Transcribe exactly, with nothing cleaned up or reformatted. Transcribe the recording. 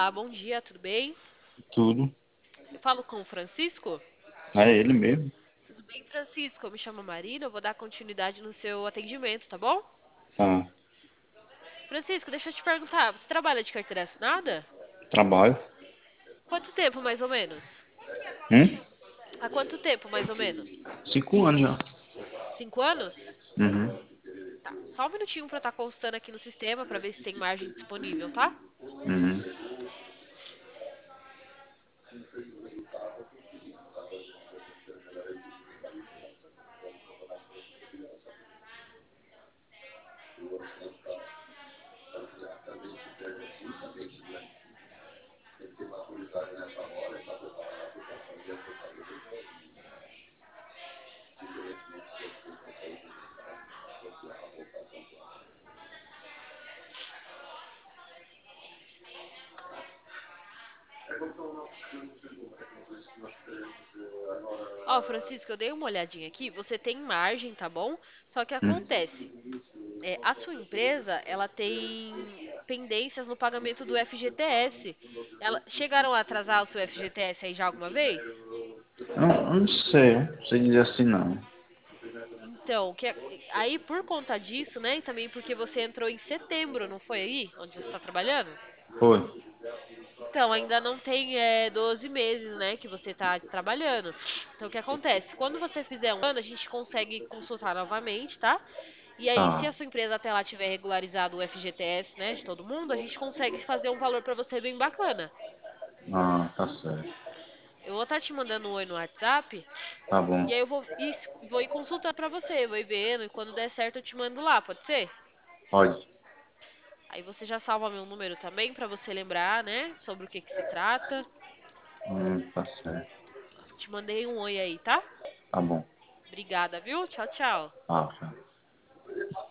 Olá, bom dia, tudo bem? Tudo. Eu falo com o Francisco? É ele mesmo? Tudo bem, Francisco? Eu me chamo Marina, eu vou dar continuidade no seu atendimento, tá bom? Tá. Francisco, deixa eu te perguntar, você trabalha de carteira assinada? Trabalho. Quanto tempo, mais ou menos? Hum? Há quanto tempo, mais ou menos? Cinco anos já. Cinco anos? Uhum. Tá, só um minutinho pra eu estar consultando aqui no sistema pra ver se tem margem disponível, tá? Uhum. Ó, Francisco, eu dei uma olhadinha aqui, você tem margem, tá bom? Só que Hum. acontece, é, a sua empresa, ela tem pendências no pagamento do F G T S. Ela, chegaram a atrasar o seu F G T S aí já alguma vez? Eu, eu não sei, não sei dizer assim não. Então, que é- aí por conta disso, né, e também porque você entrou em setembro, não foi aí, onde você está trabalhando? Foi. Então, ainda não tem é, doze meses, né, que você está trabalhando. Então, o que acontece? Quando você fizer um ano, a gente consegue consultar novamente, tá? E aí, se a Tá. sua empresa até lá tiver regularizado o F G T S, né, de todo mundo, a gente consegue fazer um valor para você bem bacana. Ah, tá certo. Eu vou estar te mandando um oi no WhatsApp, Tá bom. e aí eu vou ir, vou ir consultando para você, vou ir vendo, e quando der certo eu te mando lá, pode ser? Pode. Aí você já salva meu número também para você lembrar, né, sobre o que que se trata. Hum, tá certo. Te mandei um oi aí, tá? Tá bom. Obrigada, viu? Tchau, tchau. Ah, tá.